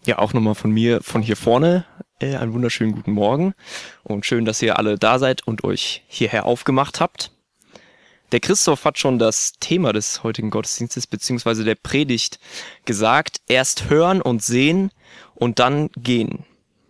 Ja, auch nochmal von mir, von hier vorne, einen wunderschönen guten Morgen und schön, dass ihr alle da seid und euch hierher aufgemacht habt. Der Christoph hat schon das Thema des heutigen Gottesdienstes bzw. der Predigt gesagt: Erst hören und sehen und dann gehen.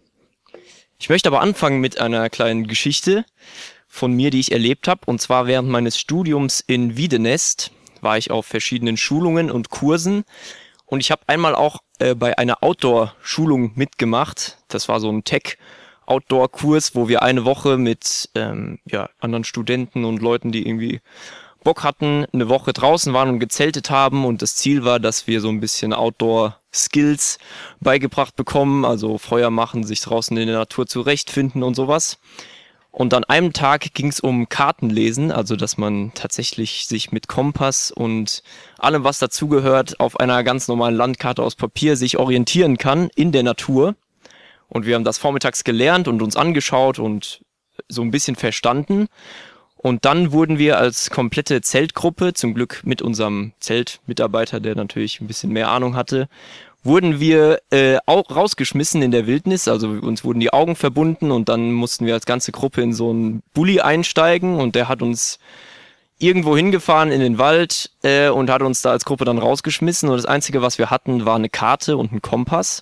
Ich möchte aber anfangen mit einer kleinen Geschichte von mir, die ich erlebt habe. Und zwar während meines Studiums in Wiedenest war ich auf verschiedenen Schulungen und Kursen. Und ich habe einmal auch bei einer Outdoor-Schulung mitgemacht. Das war so ein Tech-Outdoor-Kurs, wo wir eine Woche mit anderen Studenten und Leuten, die irgendwie Bock hatten, eine Woche draußen waren und gezeltet haben. Und das Ziel war, dass wir so ein bisschen Outdoor-Skills beigebracht bekommen. Also Feuer machen, sich draußen in der Natur zurechtfinden und sowas. Und an einem Tag ging es um Kartenlesen, also dass man tatsächlich sich mit Kompass und allem, was dazugehört, auf einer ganz normalen Landkarte aus Papier sich orientieren kann in der Natur. Und wir haben das vormittags gelernt und uns angeschaut und so ein bisschen verstanden. Und dann wurden wir als komplette Zeltgruppe, zum Glück mit unserem Zeltmitarbeiter, der natürlich ein bisschen mehr Ahnung hatte, wurden wir auch rausgeschmissen in der Wildnis. Also uns wurden die Augen verbunden und dann mussten wir als ganze Gruppe in so einen Bulli einsteigen und der hat uns irgendwo hingefahren in den Wald und hat uns da als Gruppe dann rausgeschmissen. Und das Einzige, was wir hatten, war eine Karte und ein Kompass.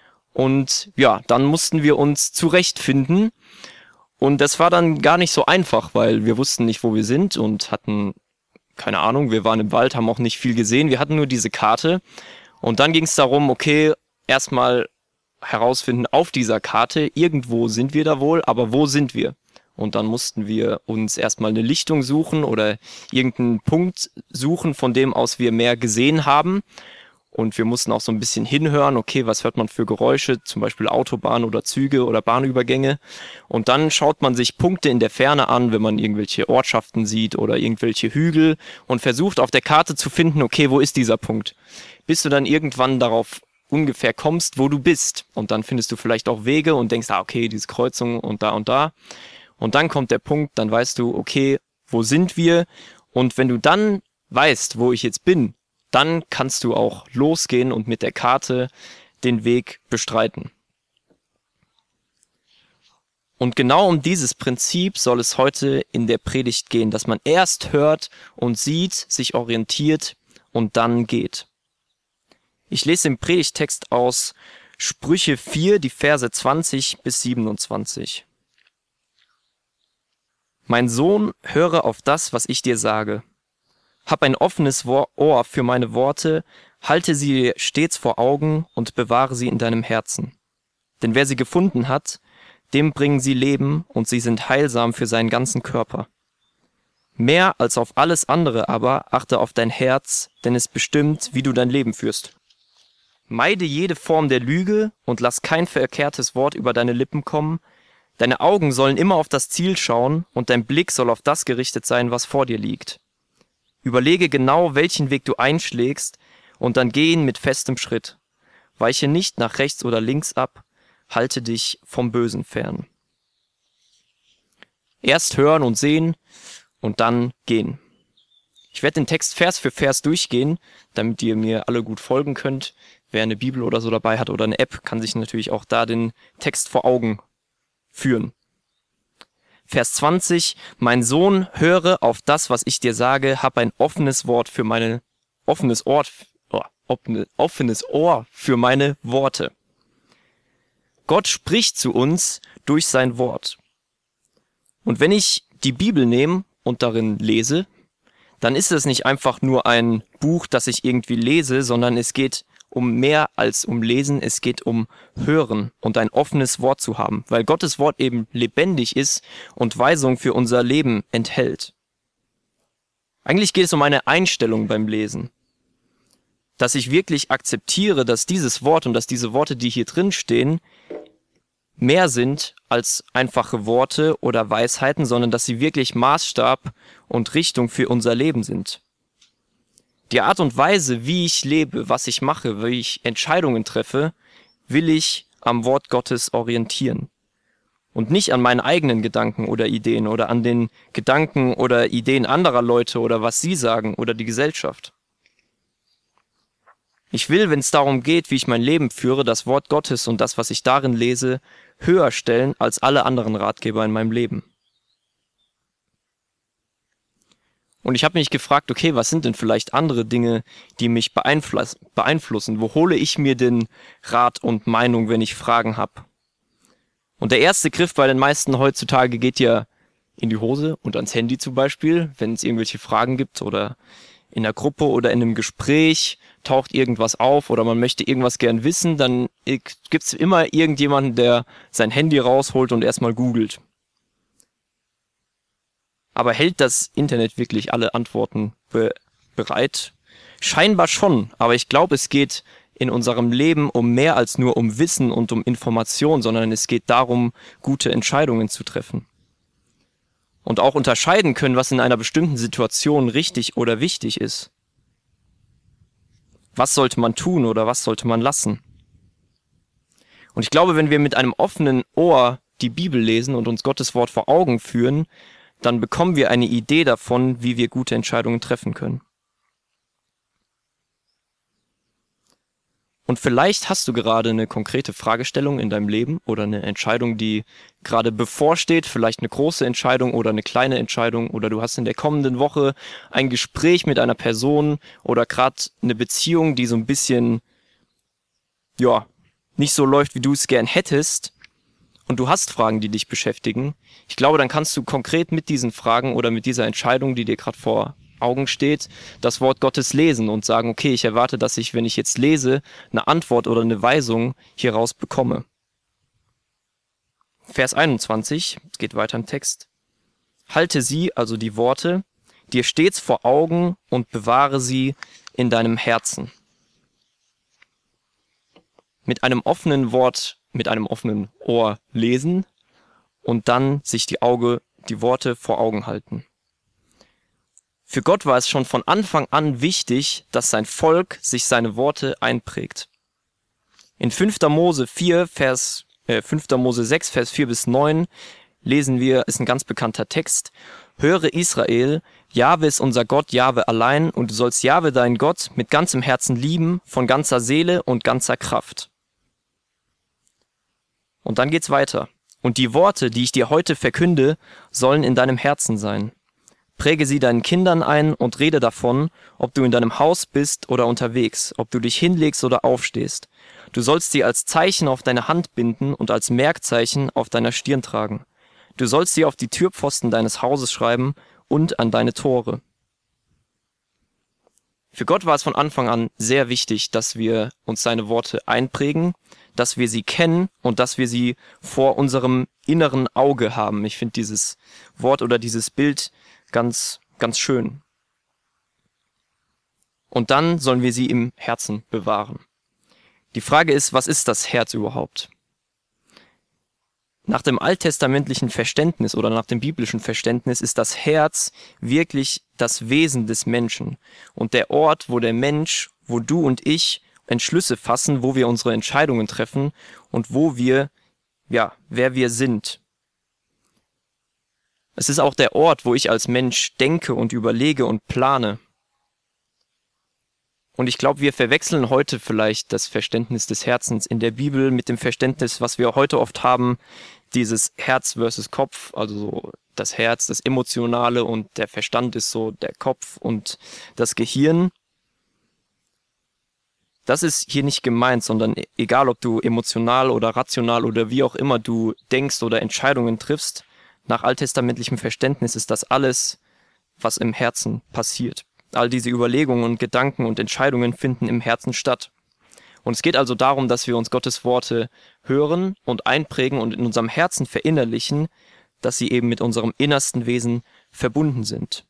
Und ja, dann mussten wir uns zurechtfinden. Und das war dann gar nicht so einfach, weil wir wussten nicht, wo wir sind und hatten, keine Ahnung, wir waren im Wald, haben auch nicht viel gesehen. Wir hatten nur diese Karte. Und dann ging es darum, okay, erstmal herausfinden auf dieser Karte, irgendwo sind wir da wohl, aber wo sind wir? Und dann mussten wir uns erstmal eine Lichtung suchen oder irgendeinen Punkt suchen, von dem aus wir mehr gesehen haben. Und wir mussten auch so ein bisschen hinhören, okay, was hört man für Geräusche, zum Beispiel Autobahn oder Züge oder Bahnübergänge. Und dann schaut man sich Punkte in der Ferne an, wenn man irgendwelche Ortschaften sieht oder irgendwelche Hügel und versucht auf der Karte zu finden, okay, wo ist dieser Punkt? Bis du dann irgendwann darauf ungefähr kommst, wo du bist. Und dann findest du vielleicht auch Wege und denkst, okay, diese Kreuzung und da und da. Und dann kommt der Punkt, dann weißt du, okay, wo sind wir? Und wenn du dann weißt, wo ich jetzt bin, dann kannst du auch losgehen und mit der Karte den Weg bestreiten. Und genau um dieses Prinzip soll es heute in der Predigt gehen, dass man erst hört und sieht, sich orientiert und dann geht. Ich lese den Predigttext aus Sprüche 4, die Verse 20 bis 27. Mein Sohn, höre auf das, was ich dir sage. Hab ein offenes Ohr für meine Worte, halte sie dir stets vor Augen und bewahre sie in deinem Herzen. Denn wer sie gefunden hat, dem bringen sie Leben und sie sind heilsam für seinen ganzen Körper. Mehr als auf alles andere aber achte auf dein Herz, denn es bestimmt, wie du dein Leben führst. Meide jede Form der Lüge und lass kein verkehrtes Wort über deine Lippen kommen. Deine Augen sollen immer auf das Ziel schauen und dein Blick soll auf das gerichtet sein, was vor dir liegt. Überlege genau, welchen Weg du einschlägst und dann geh ihn mit festem Schritt. Weiche nicht nach rechts oder links ab, halte dich vom Bösen fern. Erst hören und sehen und dann gehen. Ich werde den Text Vers für Vers durchgehen, damit ihr mir alle gut folgen könnt. Wer eine Bibel oder so dabei hat oder eine App, kann sich natürlich auch da den Text vor Augen führen. Vers 20, mein Sohn, höre auf das, was ich dir sage, hab ein offenes Ohr für meine Worte. Gott spricht zu uns durch sein Wort. Und wenn ich die Bibel nehme und darin lese, dann ist es nicht einfach nur ein Buch, das ich irgendwie lese, sondern es geht um mehr als um Lesen, es geht um Hören und ein offenes Wort zu haben, weil Gottes Wort eben lebendig ist und Weisung für unser Leben enthält. Eigentlich geht es um eine Einstellung beim Lesen, dass ich wirklich akzeptiere, dass dieses Wort und dass diese Worte, die hier drin stehen, mehr sind als einfache Worte oder Weisheiten, sondern dass sie wirklich Maßstab und Richtung für unser Leben sind. Die Art und Weise, wie ich lebe, was ich mache, wie ich Entscheidungen treffe, will ich am Wort Gottes orientieren. Und nicht an meinen eigenen Gedanken oder Ideen oder an den Gedanken oder Ideen anderer Leute oder was sie sagen oder die Gesellschaft. Ich will, wenn es darum geht, wie ich mein Leben führe, das Wort Gottes und das, was ich darin lese, höher stellen als alle anderen Ratgeber in meinem Leben. Und ich habe mich gefragt, okay, was sind denn vielleicht andere Dinge, die mich beeinflussen? Wo hole ich mir denn Rat und Meinung, wenn ich Fragen habe? Und der erste Griff bei den meisten heutzutage geht ja in die Hose und ans Handy zum Beispiel, wenn es irgendwelche Fragen gibt oder in einer Gruppe oder in einem Gespräch taucht irgendwas auf oder man möchte irgendwas gern wissen, dann gibt's immer irgendjemanden, der sein Handy rausholt und erstmal googelt. Aber hält das Internet wirklich alle Antworten bereit? Scheinbar schon, aber ich glaube, es geht in unserem Leben um mehr als nur um Wissen und um Information, sondern es geht darum, gute Entscheidungen zu treffen. Und auch unterscheiden können, was in einer bestimmten Situation richtig oder wichtig ist. Was sollte man tun oder was sollte man lassen? Und ich glaube, wenn wir mit einem offenen Ohr die Bibel lesen und uns Gottes Wort vor Augen führen, dann bekommen wir eine Idee davon, wie wir gute Entscheidungen treffen können. Und vielleicht hast du gerade eine konkrete Fragestellung in deinem Leben oder eine Entscheidung, die gerade bevorsteht, vielleicht eine große Entscheidung oder eine kleine Entscheidung, oder du hast in der kommenden Woche ein Gespräch mit einer Person oder gerade eine Beziehung, die so ein bisschen, ja, nicht so läuft, wie du es gern hättest, und du hast Fragen, die dich beschäftigen. Ich glaube, dann kannst du konkret mit diesen Fragen oder mit dieser Entscheidung, die dir gerade vor Augen steht, das Wort Gottes lesen und sagen, okay, ich erwarte, dass ich, wenn ich jetzt lese, eine Antwort oder eine Weisung hieraus bekomme. Vers 21, es geht weiter im Text. Halte sie, also die Worte, dir stets vor Augen und bewahre sie in deinem Herzen. Mit einem offenen Wort, mit einem offenen Ohr lesen und dann sich die Worte vor Augen halten. Für Gott war es schon von Anfang an wichtig, dass sein Volk sich seine Worte einprägt. In 5. Mose 6, Vers 4 bis 9 lesen wir, ist ein ganz bekannter Text: Höre Israel, Jahwe ist unser Gott, Jahwe allein, und du sollst Jahwe deinen Gott mit ganzem Herzen lieben, von ganzer Seele und ganzer Kraft. Und dann geht's weiter. Und die Worte, die ich dir heute verkünde, sollen in deinem Herzen sein. Präge sie deinen Kindern ein und rede davon, ob du in deinem Haus bist oder unterwegs, ob du dich hinlegst oder aufstehst. Du sollst sie als Zeichen auf deine Hand binden und als Merkzeichen auf deiner Stirn tragen. Du sollst sie auf die Türpfosten deines Hauses schreiben und an deine Tore. Für Gott war es von Anfang an sehr wichtig, dass wir uns seine Worte einprägen, dass wir sie kennen und dass wir sie vor unserem inneren Auge haben. Ich finde dieses Wort oder dieses Bild ganz, ganz schön. Und dann sollen wir sie im Herzen bewahren. Die Frage ist, was ist das Herz überhaupt? Nach dem alttestamentlichen Verständnis oder nach dem biblischen Verständnis ist das Herz wirklich das Wesen des Menschen und der Ort, wo der Mensch, wo du und ich Entschlüsse fassen, wo wir unsere Entscheidungen treffen und wo wir, wer wir sind. Es ist auch der Ort, wo ich als Mensch denke und überlege und plane. Und ich glaube, wir verwechseln heute vielleicht das Verständnis des Herzens in der Bibel mit dem Verständnis, was wir heute oft haben, dieses Herz versus Kopf, also so das Herz, das Emotionale, und der Verstand ist so der Kopf und das Gehirn. Das ist hier nicht gemeint, sondern egal, ob du emotional oder rational oder wie auch immer du denkst oder Entscheidungen triffst, nach alttestamentlichem Verständnis ist das alles, was im Herzen passiert. All diese Überlegungen und Gedanken und Entscheidungen finden im Herzen statt. Und es geht also darum, dass wir uns Gottes Worte hören und einprägen und in unserem Herzen verinnerlichen, dass sie eben mit unserem innersten Wesen verbunden sind.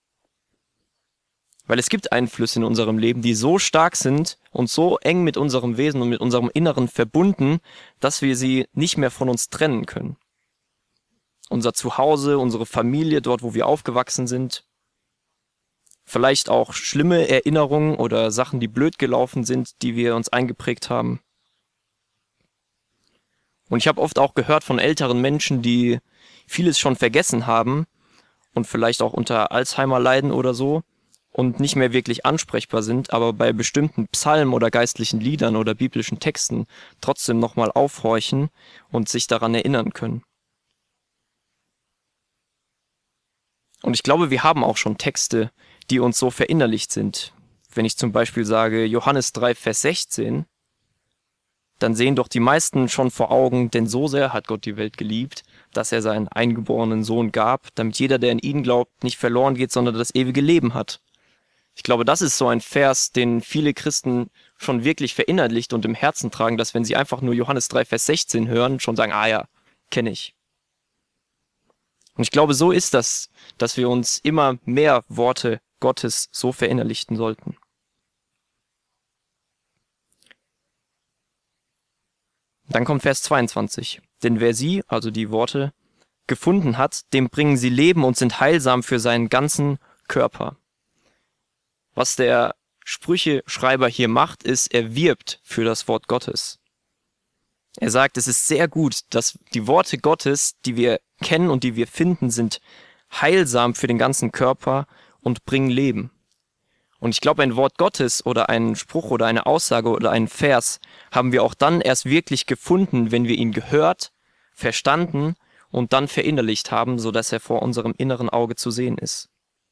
Weil es gibt Einflüsse in unserem Leben, die so stark sind und so eng mit unserem Wesen und mit unserem Inneren verbunden, dass wir sie nicht mehr von uns trennen können. Unser Zuhause, unsere Familie, dort wo wir aufgewachsen sind. Vielleicht auch schlimme Erinnerungen oder Sachen, die blöd gelaufen sind, die wir uns eingeprägt haben. Und ich habe oft auch gehört von älteren Menschen, die vieles schon vergessen haben und vielleicht auch unter Alzheimer leiden oder so. und nicht mehr wirklich ansprechbar sind, aber bei bestimmten Psalmen oder geistlichen Liedern oder biblischen Texten trotzdem nochmal aufhorchen und sich daran erinnern können. Und ich glaube, wir haben auch schon Texte, die uns so verinnerlicht sind. Wenn ich zum Beispiel sage Johannes 3, Vers 16, dann sehen doch die meisten schon vor Augen, denn so sehr hat Gott die Welt geliebt, dass er seinen eingeborenen Sohn gab, damit jeder, der in ihn glaubt, nicht verloren geht, sondern das ewige Leben hat. Ich glaube, das ist so ein Vers, den viele Christen schon wirklich verinnerlicht und im Herzen tragen, dass wenn sie einfach nur Johannes 3, Vers 16 hören, schon sagen, ah ja, kenne ich. Und ich glaube, so ist das, dass wir uns immer mehr Worte Gottes so verinnerlichten sollten. Dann kommt Vers 22. Denn wer sie, also die Worte, gefunden hat, dem bringen sie Leben und sind heilsam für seinen ganzen Körper. Was der Sprücheschreiber hier macht, ist, er wirbt für das Wort Gottes. Er sagt, es ist sehr gut, dass die Worte Gottes, die wir kennen und die wir finden, sind heilsam für den ganzen Körper und bringen Leben. Und ich glaube, ein Wort Gottes oder einen Spruch oder eine Aussage oder einen Vers haben wir auch dann erst wirklich gefunden, wenn wir ihn gehört, verstanden und dann verinnerlicht haben, sodass er vor unserem inneren Auge zu sehen ist.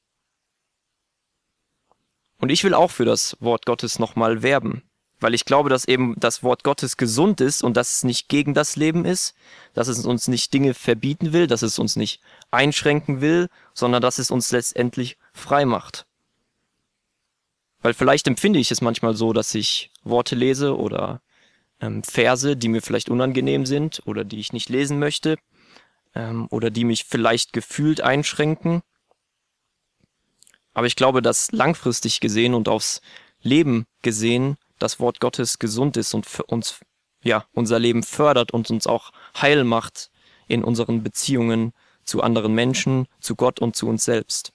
Und ich will auch für das Wort Gottes nochmal werben, weil ich glaube, dass eben das Wort Gottes gesund ist und dass es nicht gegen das Leben ist, dass es uns nicht Dinge verbieten will, dass es uns nicht einschränken will, sondern dass es uns letztendlich frei macht. Weil vielleicht empfinde ich es manchmal so, dass ich Worte lese oder Verse, die mir vielleicht unangenehm sind oder die ich nicht lesen möchte oder die mich vielleicht gefühlt einschränken. Aber ich glaube, dass langfristig gesehen und aufs Leben gesehen das Wort Gottes gesund ist und für uns unser Leben fördert und uns auch heil macht in unseren Beziehungen zu anderen Menschen, zu Gott und zu uns selbst.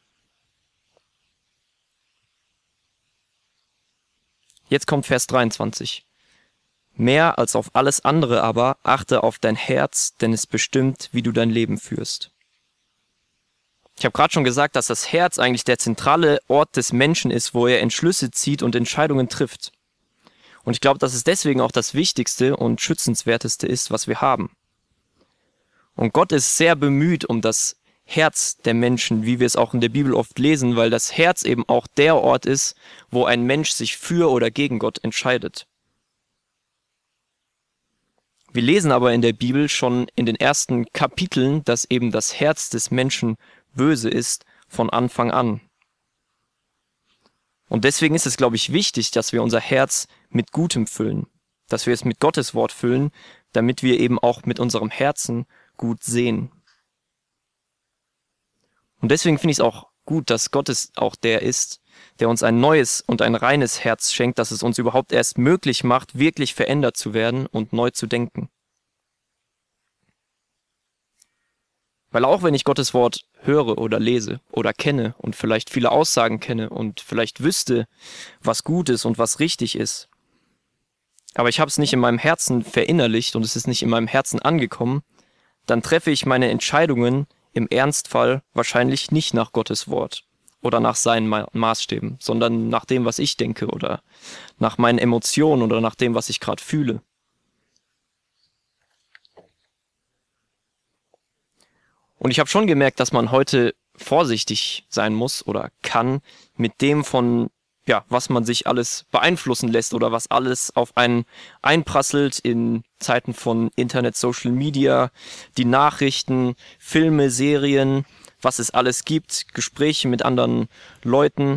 Jetzt kommt Vers 23. Mehr als auf alles andere aber achte auf dein Herz, denn es bestimmt, wie du dein Leben führst. Ich habe gerade schon gesagt, dass das Herz eigentlich der zentrale Ort des Menschen ist, wo er Entschlüsse zieht und Entscheidungen trifft. Und ich glaube, dass es deswegen auch das Wichtigste und Schützenswerteste ist, was wir haben. Und Gott ist sehr bemüht um das Herz der Menschen, wie wir es auch in der Bibel oft lesen, weil das Herz eben auch der Ort ist, wo ein Mensch sich für oder gegen Gott entscheidet. Wir lesen aber in der Bibel schon in den ersten Kapiteln, dass eben das Herz des Menschen böse ist von Anfang an. Und deswegen ist es, glaube ich, wichtig, dass wir unser Herz mit Gutem füllen, dass wir es mit Gottes Wort füllen, damit wir eben auch mit unserem Herzen gut sehen. Und deswegen finde ich es auch gut, dass Gott es auch der ist, der uns ein neues und ein reines Herz schenkt, dass es uns überhaupt erst möglich macht, wirklich verändert zu werden und neu zu denken. Weil auch wenn ich Gottes Wort höre oder lese oder kenne und vielleicht viele Aussagen kenne und vielleicht wüsste, was gut ist und was richtig ist, aber ich habe es nicht in meinem Herzen verinnerlicht und es ist nicht in meinem Herzen angekommen, dann treffe ich meine Entscheidungen im Ernstfall wahrscheinlich nicht nach Gottes Wort oder nach seinen Maßstäben, sondern nach dem, was ich denke oder nach meinen Emotionen oder nach dem, was ich gerade fühle. Und ich habe schon gemerkt, dass man heute vorsichtig sein muss oder kann mit dem was man sich alles beeinflussen lässt oder was alles auf einen einprasselt in Zeiten von Internet, Social Media, die Nachrichten, Filme, Serien, was es alles gibt, Gespräche mit anderen Leuten.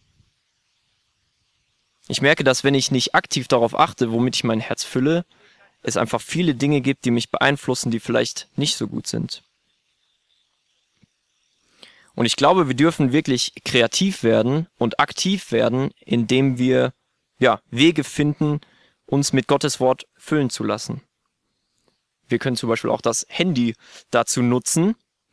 Ich merke, dass wenn ich nicht aktiv darauf achte, womit ich mein Herz fülle, es einfach viele Dinge gibt, die mich beeinflussen, die vielleicht nicht so gut sind. Und ich glaube, wir dürfen wirklich kreativ werden und aktiv werden, indem wir Wege finden, uns mit Gottes Wort füllen zu lassen. Wir können zum Beispiel auch das Handy dazu nutzen.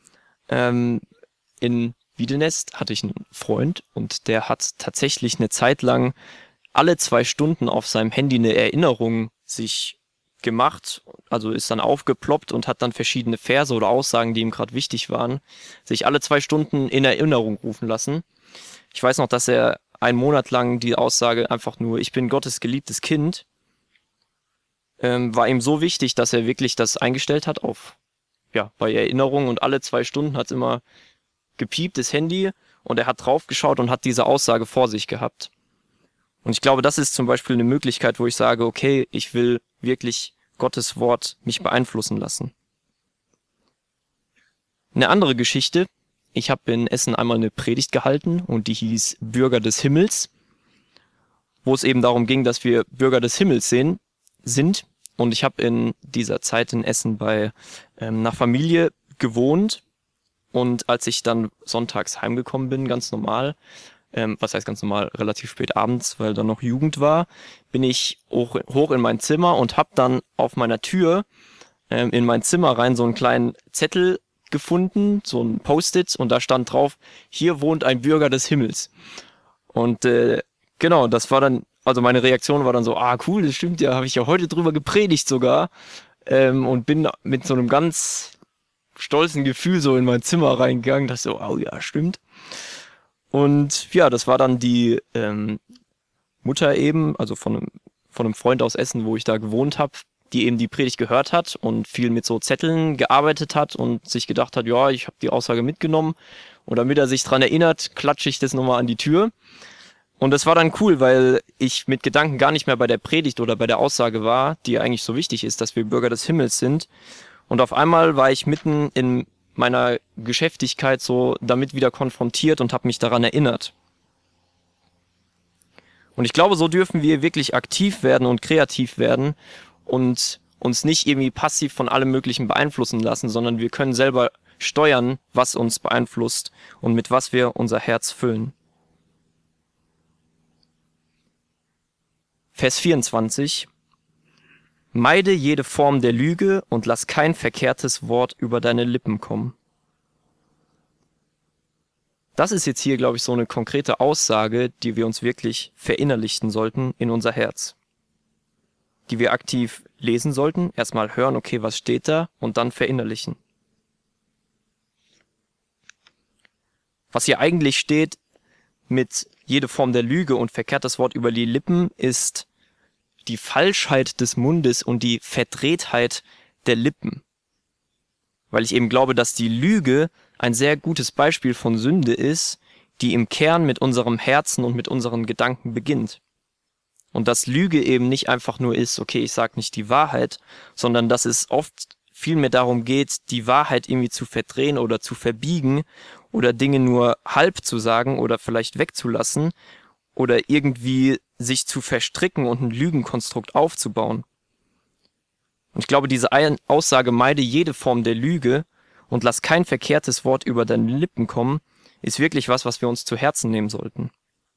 In Wiedenest hatte ich einen Freund und der hat tatsächlich eine Zeit lang alle 2 Stunden auf seinem Handy eine Erinnerung sich gemacht, also ist dann aufgeploppt und hat dann verschiedene Verse oder Aussagen, die ihm gerade wichtig waren, sich alle 2 Stunden in Erinnerung rufen lassen. Ich weiß noch, dass er einen Monat lang die Aussage einfach nur, ich bin Gottes geliebtes Kind, war ihm so wichtig, dass er wirklich das eingestellt hat auf, ja, bei Erinnerung, und alle 2 Stunden hat es immer gepiept, das Handy, und er hat draufgeschaut und hat diese Aussage vor sich gehabt. Und ich glaube, das ist zum Beispiel eine Möglichkeit, wo ich sage, okay, ich will wirklich Gottes Wort mich beeinflussen lassen. Eine andere Geschichte, ich habe in Essen einmal eine Predigt gehalten und die hieß Bürger des Himmels, wo es eben darum ging, dass wir Bürger des Himmels sind. Und ich habe in dieser Zeit in Essen bei einer Familie gewohnt, und als ich dann sonntags heimgekommen bin, ganz normal, was heißt ganz normal, relativ spät abends, weil dann noch Jugend war, bin ich hoch in mein Zimmer und habe dann auf meiner Tür in mein Zimmer rein so einen kleinen Zettel gefunden, so ein Post-it, und da stand drauf, hier wohnt ein Bürger des Himmels. Und genau, das war dann, also meine Reaktion war dann so, cool, das stimmt ja, habe ich ja heute drüber gepredigt sogar, und bin mit so einem ganz stolzen Gefühl so in mein Zimmer reingegangen, dass so, oh ja, stimmt. Und ja, das war dann die Mutter eben, also von einem Freund aus Essen, wo ich da gewohnt habe, die eben die Predigt gehört hat und viel mit so Zetteln gearbeitet hat und sich gedacht hat, ja, ich habe die Aussage mitgenommen, und damit er sich dran erinnert, klatsche ich das nochmal an die Tür. Und das war dann cool, weil ich mit Gedanken gar nicht mehr bei der Predigt oder bei der Aussage war, die eigentlich so wichtig ist, dass wir Bürger des Himmels sind. Und auf einmal war ich mitten in meiner Geschäftigkeit so damit wieder konfrontiert und habe mich daran erinnert. Und ich glaube, so dürfen wir wirklich aktiv werden und kreativ werden und uns nicht irgendwie passiv von allem Möglichen beeinflussen lassen, sondern wir können selber steuern, was uns beeinflusst und mit was wir unser Herz füllen. Vers 24. Meide jede Form der Lüge und lass kein verkehrtes Wort über deine Lippen kommen. Das ist jetzt hier, glaube ich, so eine konkrete Aussage, die wir uns wirklich verinnerlichen sollten in unser Herz. Die wir aktiv lesen sollten, erstmal hören, okay, was steht da, und dann verinnerlichen. Was hier eigentlich steht mit jede Form der Lüge und verkehrtes Wort über die Lippen, ist die Falschheit des Mundes und die Verdrehtheit der Lippen. Weil ich eben glaube, dass die Lüge ein sehr gutes Beispiel von Sünde ist, die im Kern mit unserem Herzen und mit unseren Gedanken beginnt. Und dass Lüge eben nicht einfach nur ist, okay, ich sage nicht die Wahrheit, sondern dass es oft vielmehr darum geht, die Wahrheit irgendwie zu verdrehen oder zu verbiegen oder Dinge nur halb zu sagen oder vielleicht wegzulassen oder irgendwie sich zu verstricken und ein Lügenkonstrukt aufzubauen. Und ich glaube, diese Aussage, meide jede Form der Lüge und lass kein verkehrtes Wort über deine Lippen kommen, ist wirklich was wir uns zu Herzen nehmen sollten.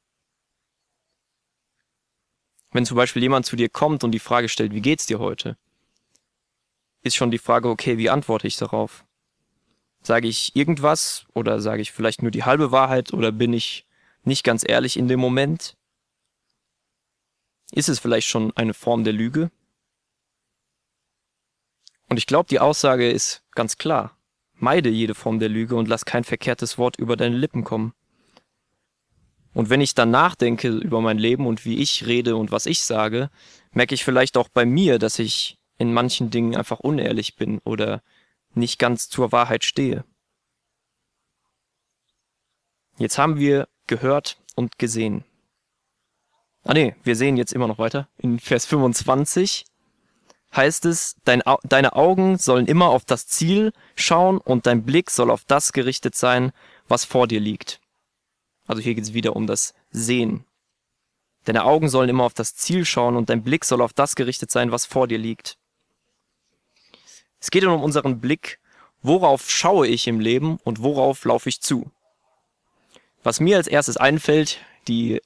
Wenn zum Beispiel jemand zu dir kommt und die Frage stellt, wie geht's dir heute? Ist schon die Frage, okay, wie antworte ich darauf? Sage ich irgendwas oder sage ich vielleicht nur die halbe Wahrheit oder bin ich nicht ganz ehrlich in dem Moment? Ist es vielleicht schon eine Form der Lüge? Und ich glaube, die Aussage ist ganz klar. Meide jede Form der Lüge und lass kein verkehrtes Wort über deine Lippen kommen. Und wenn ich dann nachdenke über mein Leben und wie ich rede und was ich sage, merke ich vielleicht auch bei mir, dass ich in manchen Dingen einfach unehrlich bin oder nicht ganz zur Wahrheit stehe. Jetzt haben wir gehört und gesehen. Wir sehen jetzt immer noch weiter. In Vers 25 heißt es, deine Augen sollen immer auf das Ziel schauen und dein Blick soll auf das gerichtet sein, was vor dir liegt. Also hier geht es wieder um das Sehen. Deine Augen sollen immer auf das Ziel schauen und dein Blick soll auf das gerichtet sein, was vor dir liegt. Es geht um unseren Blick, worauf schaue ich im Leben und worauf laufe ich zu. Was mir als erstes einfällt, die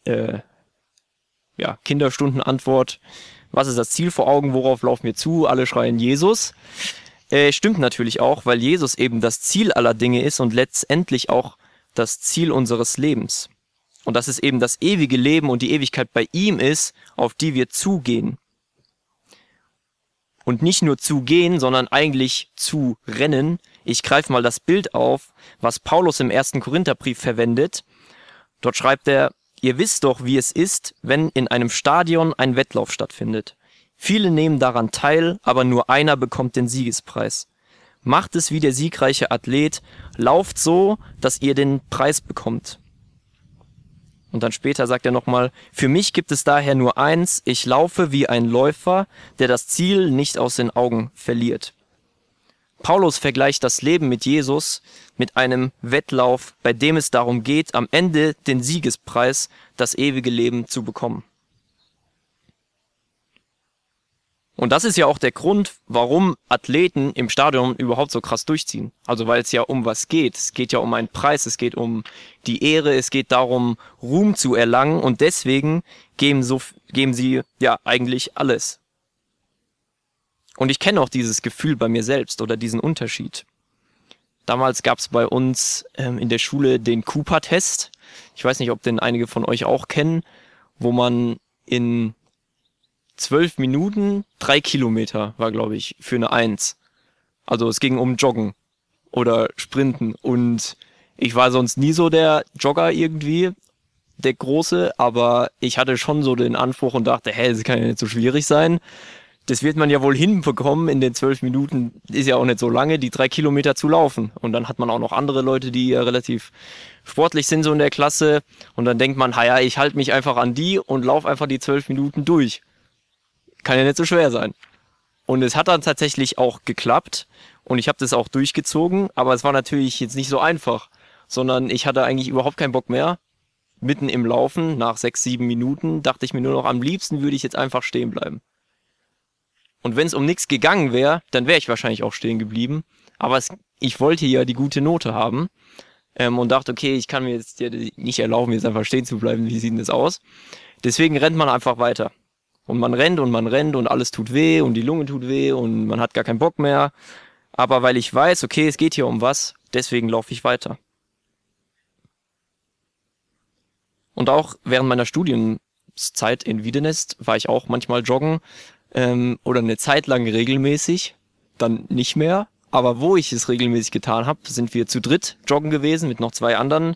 Kinderstundenantwort, was ist das Ziel vor Augen, worauf laufen wir zu? Alle schreien Jesus. Stimmt natürlich auch, weil Jesus eben das Ziel aller Dinge ist und letztendlich auch das Ziel unseres Lebens. Und dass es eben das ewige Leben und die Ewigkeit bei ihm ist, auf die wir zugehen. Und nicht nur zu gehen, sondern eigentlich zu rennen. Ich greife mal das Bild auf, was Paulus im 1. Korintherbrief verwendet. Dort schreibt er: Ihr wisst doch, wie es ist, wenn in einem Stadion ein Wettlauf stattfindet. Viele nehmen daran teil, aber nur einer bekommt den Siegespreis. Macht es wie der siegreiche Athlet, lauft so, dass ihr den Preis bekommt. Und dann später sagt er nochmal: Für mich gibt es daher nur eins, ich laufe wie ein Läufer, der das Ziel nicht aus den Augen verliert. Paulus vergleicht das Leben mit Jesus mit einem Wettlauf, bei dem es darum geht, am Ende den Siegespreis, das ewige Leben zu bekommen. Und das ist ja auch der Grund, warum Athleten im Stadion überhaupt so krass durchziehen. Also weil es ja um was geht. Es geht ja um einen Preis, es geht um die Ehre, es geht darum, Ruhm zu erlangen, und deswegen geben sie ja eigentlich alles. Und ich kenne auch dieses Gefühl bei mir selbst oder diesen Unterschied. Damals gab es bei uns in der Schule den Cooper-Test. Ich weiß nicht, ob den einige von euch auch kennen, wo man in 12 Minuten 3 Kilometer war, glaube ich, für eine 1. Also es ging um Joggen oder Sprinten. Und ich war sonst nie so der Jogger irgendwie, der Große, aber ich hatte schon so den Anspruch und dachte, das kann ja nicht so schwierig sein. Das wird man ja wohl hinbekommen, in den 12 Minuten, ist ja auch nicht so lange, die 3 Kilometer zu laufen. Und dann hat man auch noch andere Leute, die ja relativ sportlich sind so in der Klasse. Und dann denkt man, ich halte mich einfach an die und laufe einfach die 12 Minuten durch. Kann ja nicht so schwer sein. Und es hat dann tatsächlich auch geklappt. Und ich habe das auch durchgezogen. Aber es war natürlich jetzt nicht so einfach. Sondern ich hatte eigentlich überhaupt keinen Bock mehr. Mitten im Laufen, nach 6, 7 Minuten, dachte ich mir nur noch, am liebsten würde ich jetzt einfach stehen bleiben. Und wenn es um nichts gegangen wäre, dann wäre ich wahrscheinlich auch stehen geblieben. Aber ich wollte ja die gute Note haben und dachte, okay, ich kann mir jetzt nicht erlauben, jetzt einfach stehen zu bleiben. Wie sieht denn das aus? Deswegen rennt man einfach weiter. Und man rennt und alles tut weh und die Lunge tut weh und man hat gar keinen Bock mehr. Aber weil ich weiß, okay, es geht hier um was, deswegen laufe ich weiter. Und auch während meiner Studienzeit in Wiedenest war ich auch manchmal joggen. Oder eine Zeit lang regelmäßig, dann nicht mehr. Aber wo ich es regelmäßig getan habe, sind wir zu dritt joggen gewesen mit noch 2 anderen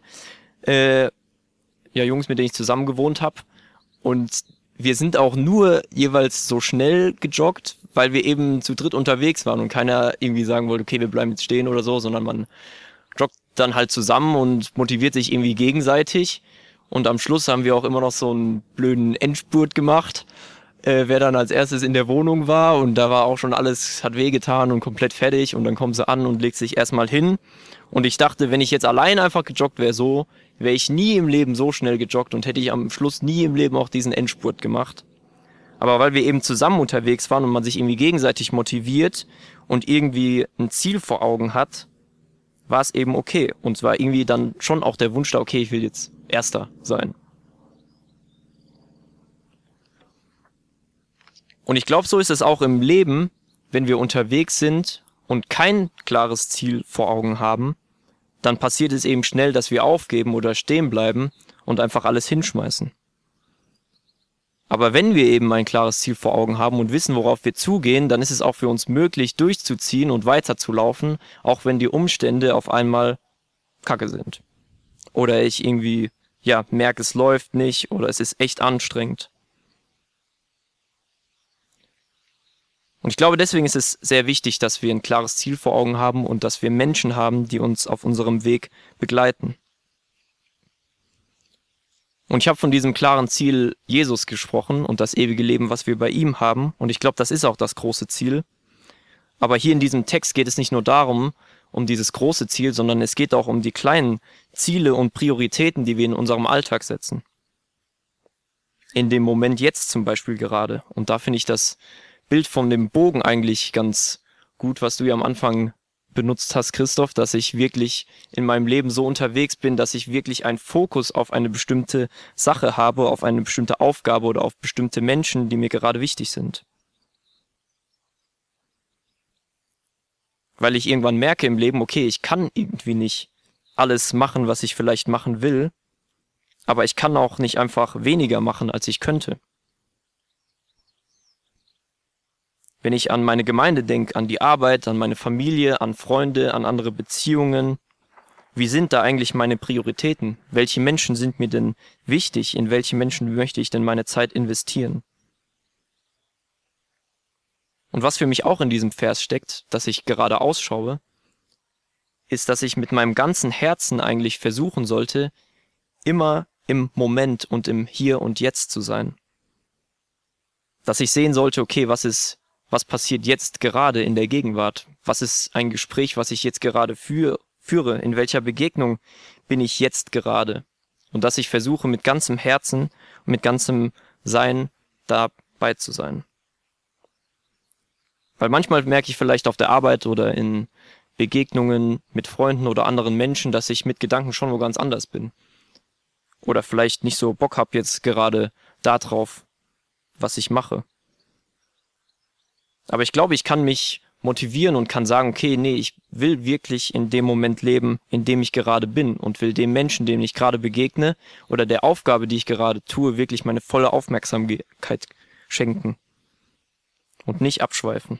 Jungs, mit denen ich zusammen gewohnt habe. Und wir sind auch nur jeweils so schnell gejoggt, weil wir eben zu dritt unterwegs waren und keiner irgendwie sagen wollte, okay, wir bleiben jetzt stehen oder so, sondern man joggt dann halt zusammen und motiviert sich irgendwie gegenseitig. Und am Schluss haben wir auch immer noch so einen blöden Endspurt gemacht, wer dann als erstes in der Wohnung war, und da war auch schon alles, hat wehgetan und komplett fertig, und dann kommt sie an und legt sich erstmal hin. Und ich dachte, wenn ich jetzt allein einfach gejoggt wäre, wäre ich nie im Leben so schnell gejoggt und hätte ich am Schluss nie im Leben auch diesen Endspurt gemacht. Aber weil wir eben zusammen unterwegs waren und man sich irgendwie gegenseitig motiviert und irgendwie ein Ziel vor Augen hat, war es eben okay. Und es war irgendwie dann schon auch der Wunsch da, okay, ich will jetzt Erster sein. Und ich glaube, so ist es auch im Leben, wenn wir unterwegs sind und kein klares Ziel vor Augen haben, dann passiert es eben schnell, dass wir aufgeben oder stehen bleiben und einfach alles hinschmeißen. Aber wenn wir eben ein klares Ziel vor Augen haben und wissen, worauf wir zugehen, dann ist es auch für uns möglich, durchzuziehen und weiterzulaufen, auch wenn die Umstände auf einmal kacke sind. Oder ich irgendwie, merke, es läuft nicht oder es ist echt anstrengend. Und ich glaube, deswegen ist es sehr wichtig, dass wir ein klares Ziel vor Augen haben und dass wir Menschen haben, die uns auf unserem Weg begleiten. Und ich habe von diesem klaren Ziel Jesus gesprochen und das ewige Leben, was wir bei ihm haben. Und ich glaube, das ist auch das große Ziel. Aber hier in diesem Text geht es nicht nur darum, um dieses große Ziel, sondern es geht auch um die kleinen Ziele und Prioritäten, die wir in unserem Alltag setzen. In dem Moment jetzt zum Beispiel gerade. Und da finde ich das Bild von dem Bogen eigentlich ganz gut, was du ja am Anfang benutzt hast, Christoph, dass ich wirklich in meinem Leben so unterwegs bin, dass ich wirklich einen Fokus auf eine bestimmte Sache habe, auf eine bestimmte Aufgabe oder auf bestimmte Menschen, die mir gerade wichtig sind. Weil ich irgendwann merke im Leben, okay, ich kann irgendwie nicht alles machen, was ich vielleicht machen will, aber ich kann auch nicht einfach weniger machen, als ich könnte. Wenn ich an meine Gemeinde denke, an die Arbeit, an meine Familie, an Freunde, an andere Beziehungen, wie sind da eigentlich meine Prioritäten? Welche Menschen sind mir denn wichtig? In welche Menschen möchte ich denn meine Zeit investieren? Und was für mich auch in diesem Vers steckt, dass ich gerade ausschaue, ist, dass ich mit meinem ganzen Herzen eigentlich versuchen sollte, immer im Moment und im Hier und Jetzt zu sein. Dass ich sehen sollte, okay, was passiert jetzt gerade in der Gegenwart? Was ist ein Gespräch, was ich jetzt gerade führe? In welcher Begegnung bin ich jetzt gerade? Und dass ich versuche, mit ganzem Herzen und mit ganzem Sein dabei zu sein. Weil manchmal merke ich vielleicht auf der Arbeit oder in Begegnungen mit Freunden oder anderen Menschen, dass ich mit Gedanken schon wo ganz anders bin. Oder vielleicht nicht so Bock habe jetzt gerade darauf, was ich mache. Aber ich glaube, ich kann mich motivieren und kann sagen, okay, nee, ich will wirklich in dem Moment leben, in dem ich gerade bin und will dem Menschen, dem ich gerade begegne oder der Aufgabe, die ich gerade tue, wirklich meine volle Aufmerksamkeit schenken und nicht abschweifen.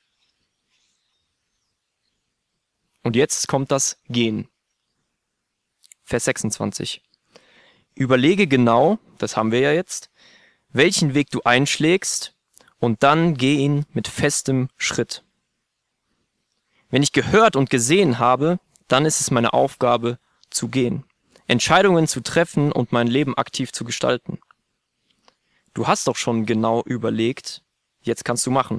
Und jetzt kommt das Gehen. Vers 26. Überlege genau, das haben wir ja jetzt, welchen Weg du einschlägst und dann geh ihn mit festem Schritt. Wenn ich gehört und gesehen habe, dann ist es meine Aufgabe zu gehen, Entscheidungen zu treffen und mein Leben aktiv zu gestalten. Du hast doch schon genau überlegt, jetzt kannst du machen.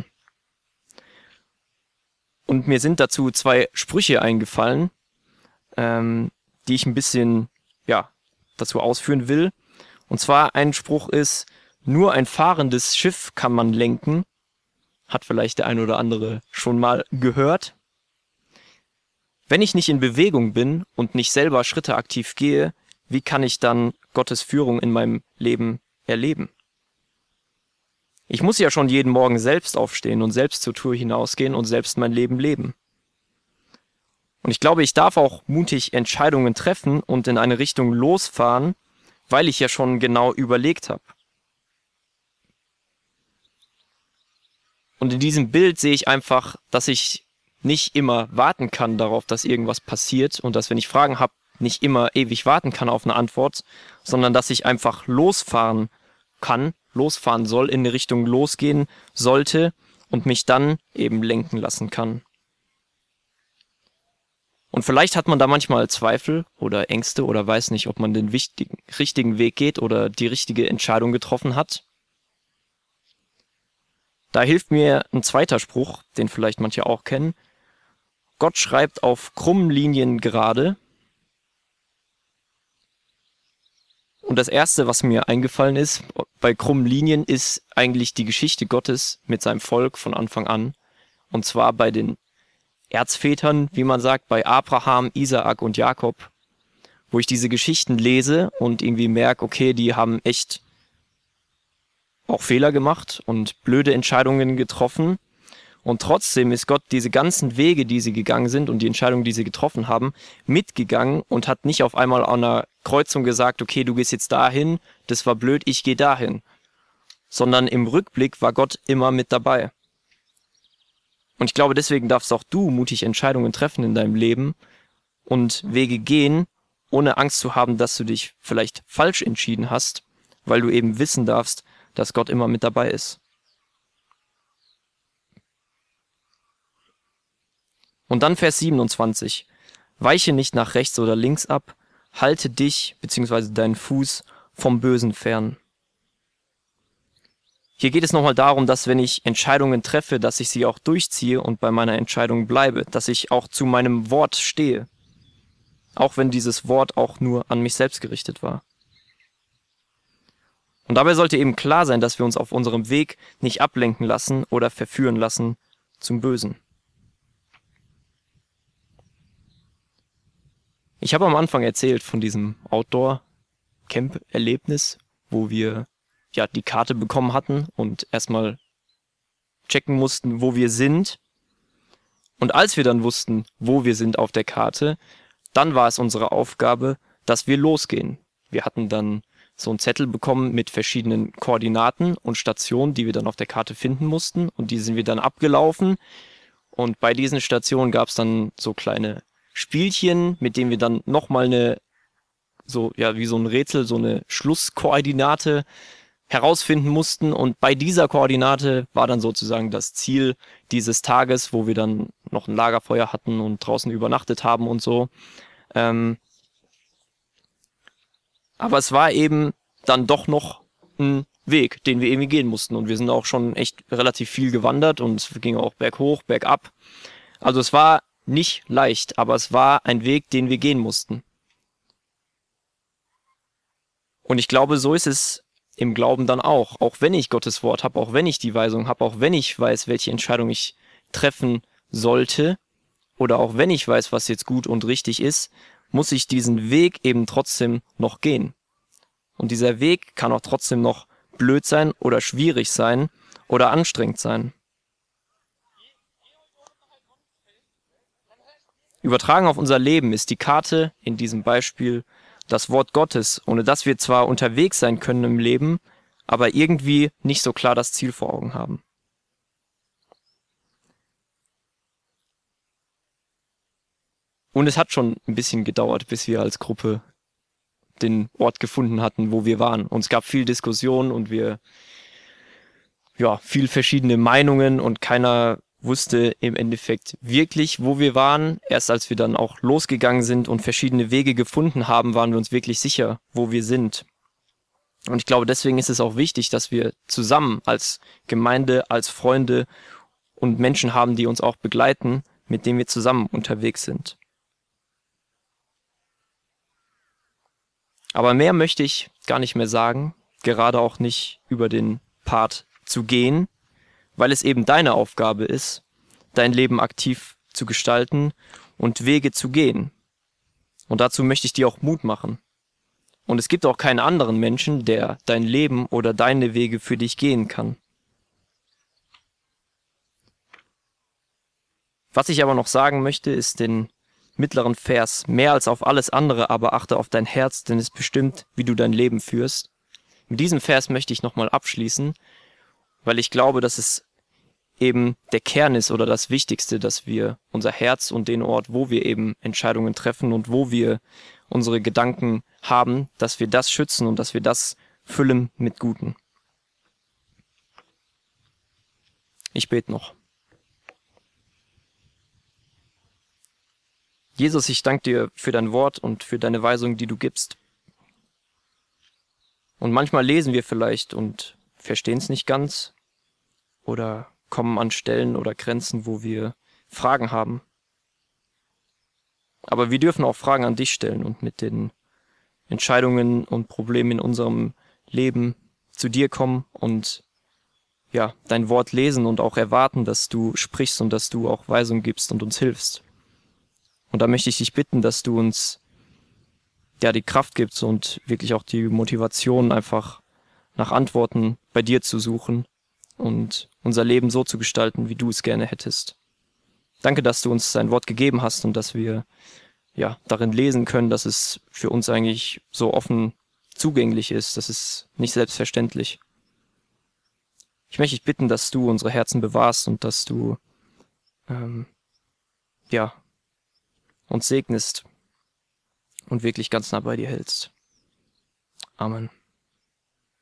Und mir sind dazu 2 Sprüche eingefallen, die ich ein bisschen dazu ausführen will. Und zwar ein Spruch ist, nur ein fahrendes Schiff kann man lenken. Hat vielleicht der ein oder andere schon mal gehört. Wenn ich nicht in Bewegung bin und nicht selber Schritte aktiv gehe, wie kann ich dann Gottes Führung in meinem Leben erleben? Ich muss ja schon jeden Morgen selbst aufstehen und selbst zur Tür hinausgehen und selbst mein Leben leben. Und ich glaube, ich darf auch mutig Entscheidungen treffen und in eine Richtung losfahren, weil ich ja schon genau überlegt habe. Und in diesem Bild sehe ich einfach, dass ich nicht immer warten kann darauf, dass irgendwas passiert und dass, wenn ich Fragen habe, nicht immer ewig warten kann auf eine Antwort, sondern dass ich einfach losfahren soll, in eine Richtung losgehen sollte und mich dann eben lenken lassen kann. Und vielleicht hat man da manchmal Zweifel oder Ängste oder weiß nicht, ob man den richtigen Weg geht oder die richtige Entscheidung getroffen hat. Da hilft mir ein zweiter Spruch, den vielleicht manche auch kennen. Gott schreibt auf krummen Linien gerade. Und das Erste, was mir eingefallen ist, bei krummen Linien, ist eigentlich die Geschichte Gottes mit seinem Volk von Anfang an. Und zwar bei den Erzvätern, wie man sagt, bei Abraham, Isaak und Jakob, wo ich diese Geschichten lese und irgendwie merke, okay, die haben echt auch Fehler gemacht und blöde Entscheidungen getroffen. Und trotzdem ist Gott diese ganzen Wege, die sie gegangen sind und die Entscheidungen, die sie getroffen haben, mitgegangen und hat nicht auf einmal an einer Kreuzung gesagt, okay, du gehst jetzt dahin, das war blöd, ich gehe dahin. Sondern im Rückblick war Gott immer mit dabei. Und ich glaube, deswegen darfst auch du mutig Entscheidungen treffen in deinem Leben und Wege gehen, ohne Angst zu haben, dass du dich vielleicht falsch entschieden hast, weil du eben wissen darfst, dass Gott immer mit dabei ist. Und dann Vers 27. Weiche nicht nach rechts oder links ab, halte dich bzw. deinen Fuß vom Bösen fern. Hier geht es nochmal darum, dass wenn ich Entscheidungen treffe, dass ich sie auch durchziehe und bei meiner Entscheidung bleibe, dass ich auch zu meinem Wort stehe, auch wenn dieses Wort auch nur an mich selbst gerichtet war. Und dabei sollte eben klar sein, dass wir uns auf unserem Weg nicht ablenken lassen oder verführen lassen zum Bösen. Ich habe am Anfang erzählt von diesem Outdoor-Camp-Erlebnis, wo wir die Karte bekommen hatten und erstmal checken mussten, wo wir sind. Und als wir dann wussten, wo wir sind auf der Karte, dann war es unsere Aufgabe, dass wir losgehen. Wir hatten dann so einen Zettel bekommen mit verschiedenen Koordinaten und Stationen, die wir dann auf der Karte finden mussten. Und die sind wir dann abgelaufen. Und bei diesen Stationen gab es dann so kleine Spielchen, mit denen wir dann nochmal wie so ein Rätsel, so eine Schlusskoordinate herausfinden mussten. Und bei dieser Koordinate war dann sozusagen das Ziel dieses Tages, wo wir dann noch ein Lagerfeuer hatten und draußen übernachtet haben und so. Aber es war eben dann doch noch ein Weg, den wir irgendwie gehen mussten. Und wir sind auch schon echt relativ viel gewandert und es ging auch berghoch, bergab. Also es war nicht leicht, aber es war ein Weg, den wir gehen mussten. Und ich glaube, so ist es im Glauben dann auch. Auch wenn ich Gottes Wort habe, auch wenn ich die Weisung habe, auch wenn ich weiß, welche Entscheidung ich treffen sollte, oder auch wenn ich weiß, was jetzt gut und richtig ist, muss ich diesen Weg eben trotzdem noch gehen. Und dieser Weg kann auch trotzdem noch blöd sein oder schwierig sein oder anstrengend sein. Übertragen auf unser Leben ist die Karte in diesem Beispiel das Wort Gottes, ohne dass wir zwar unterwegs sein können im Leben, aber irgendwie nicht so klar das Ziel vor Augen haben. Und es hat schon ein bisschen gedauert, bis wir als Gruppe den Ort gefunden hatten, wo wir waren. Und es gab viel Diskussion und viel verschiedene Meinungen und keiner wusste im Endeffekt wirklich, wo wir waren. Erst als wir dann auch losgegangen sind und verschiedene Wege gefunden haben, waren wir uns wirklich sicher, wo wir sind. Und ich glaube, deswegen ist es auch wichtig, dass wir zusammen als Gemeinde, als Freunde und Menschen haben, die uns auch begleiten, mit denen wir zusammen unterwegs sind. Aber mehr möchte ich gar nicht mehr sagen, gerade auch nicht über den Part zu gehen, weil es eben deine Aufgabe ist, dein Leben aktiv zu gestalten und Wege zu gehen. Und dazu möchte ich dir auch Mut machen. Und es gibt auch keinen anderen Menschen, der dein Leben oder deine Wege für dich gehen kann. Was ich aber noch sagen möchte, ist den mittleren Vers: Mehr als auf alles andere, aber achte auf dein Herz, denn es bestimmt, wie du dein Leben führst. Mit diesem Vers möchte ich nochmal abschließen, weil ich glaube, dass es eben der Kern ist oder das Wichtigste, dass wir unser Herz und den Ort, wo wir eben Entscheidungen treffen und wo wir unsere Gedanken haben, dass wir das schützen und dass wir das füllen mit Guten. Ich bete noch. Jesus, ich danke dir für dein Wort und für deine Weisung, die du gibst. Und manchmal lesen wir vielleicht und verstehen es nicht ganz oder kommen an Stellen oder Grenzen, wo wir Fragen haben. Aber wir dürfen auch Fragen an dich stellen und mit den Entscheidungen und Problemen in unserem Leben zu dir kommen und dein Wort lesen und auch erwarten, dass du sprichst und dass du auch Weisung gibst und uns hilfst. Und da möchte ich dich bitten, dass du uns die Kraft gibst und wirklich auch die Motivation, einfach nach Antworten bei dir zu suchen und unser Leben so zu gestalten, wie du es gerne hättest. Danke, dass du uns dein Wort gegeben hast und dass wir darin lesen können, dass es für uns eigentlich so offen zugänglich ist. Das ist nicht selbstverständlich. Ich möchte dich bitten, dass du unsere Herzen bewahrst und dass du uns segnest und wirklich ganz nah bei dir hältst. Amen.